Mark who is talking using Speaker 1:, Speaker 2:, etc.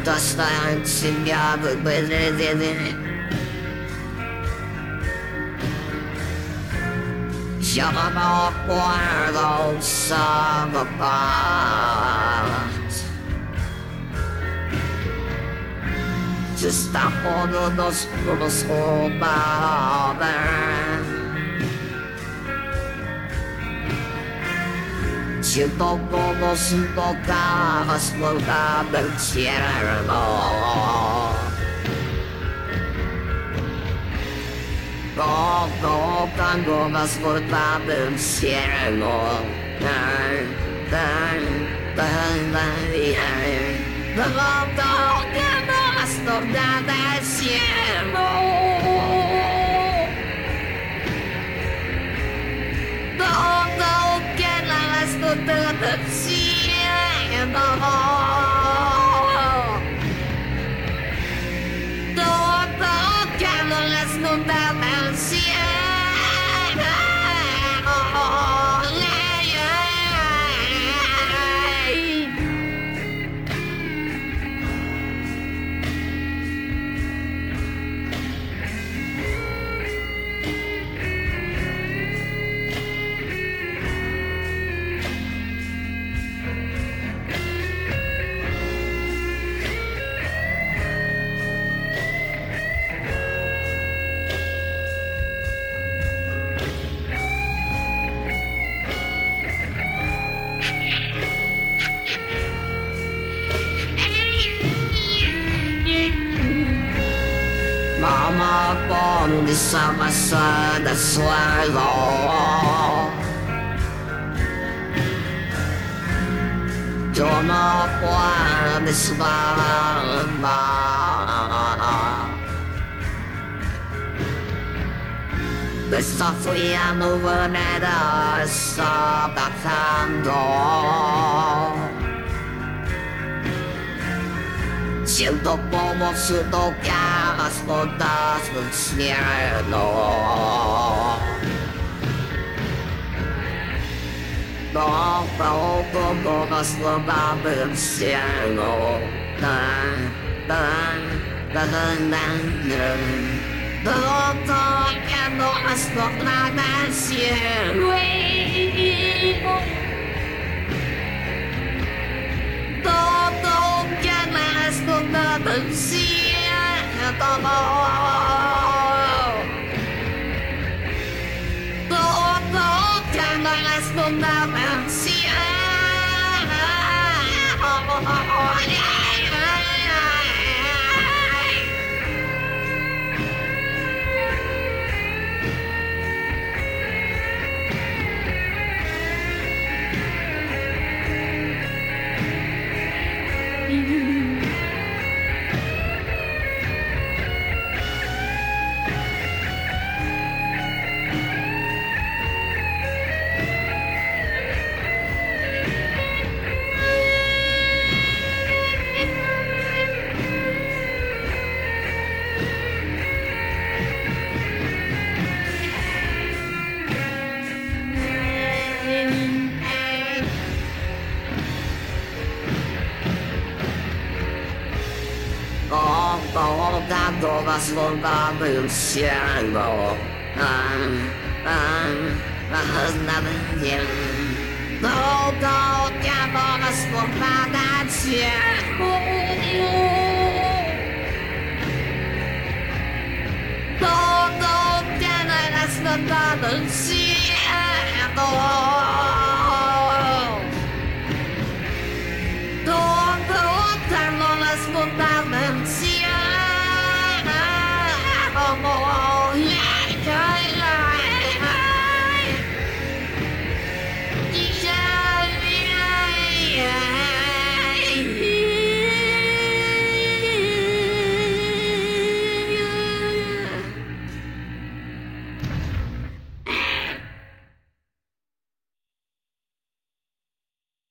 Speaker 1: достань себя бы я на понял самого just a modo dos siento como si tocabas volcando el cielo tocando más volcando el cielo tornada al cielo todo queda las tornadas del cielo todo queda las tornadas del cielo Mama pon di sama sada suelo Giorno può di sbalma Questa fria nuvole da sta passando Siento como si tocaras botas del cielo Todo las botas del cielo Todo tocando las botas del cielo Todo que las botas del cielo Todo que las botas del cielo Dando las bombas del cielo Todo llamo las bombas del cielo Todo tiene las bombas del cielo